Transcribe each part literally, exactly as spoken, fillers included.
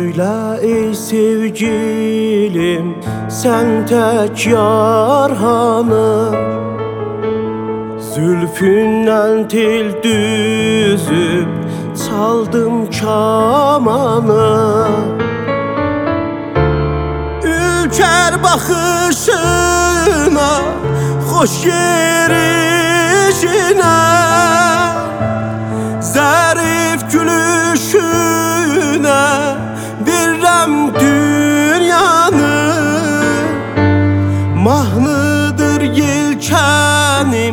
Söylə ey sevgilim, sən tək yar hanı? Zülfündən tel düzüb çaldım kamanı. Ülker baxışına, xoş yerişinə, zərif gülüşünə verirəm dünyanı. Mahnıdır yelkənim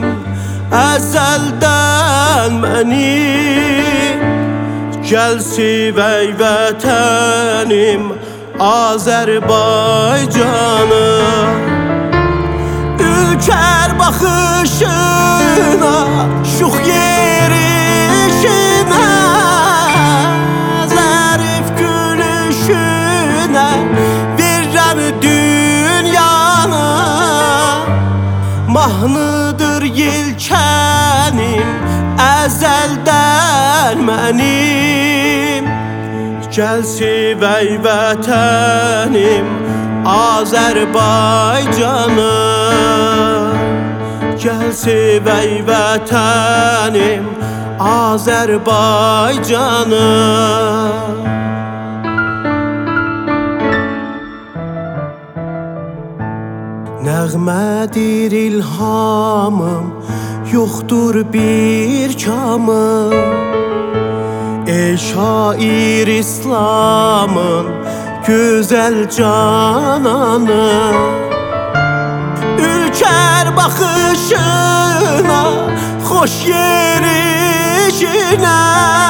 əzəldən mənim. Gəl sevək vətənim Azərbaycanı. Ülker baxışına, şux yerişinə, zərif gülüşünə verirəm dünyanı. Mahnıdır yelkənim əzəldən mənim. Gəl sevək vətənim Azərbaycanı. Gəl sevək vətənim Azərbaycanı. Nəğmədir ilhamım, yoxdur bir kamım. Ey şair İslamın gözəl cananı. Ülker baxışına, xoş yerişinə,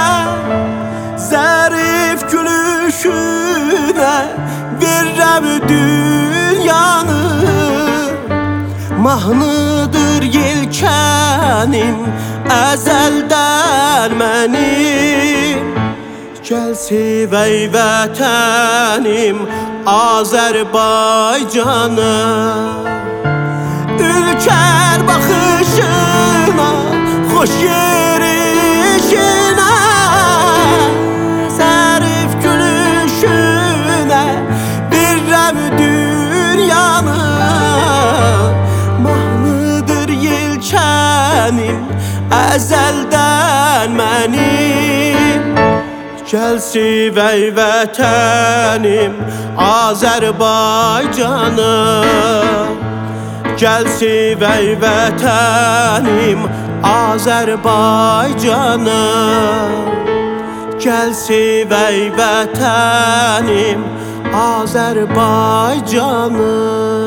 zərif gülüşünə verirəm dünyanı. Mahnıdır yelkənim əzəldən mənim. Gəl sevək vətənim Azərbaycanı. Ülker baxışına, xoş yerişinə, zərif gülüşünə verirəm dünyanı. Mahnıdır yelkənim əzəldən mənim. Gəl sevək vətənim Azərbaycanı. Gəl sevək vətənim Azərbaycanı. Gəl sevək vətənim Azərbaycanı.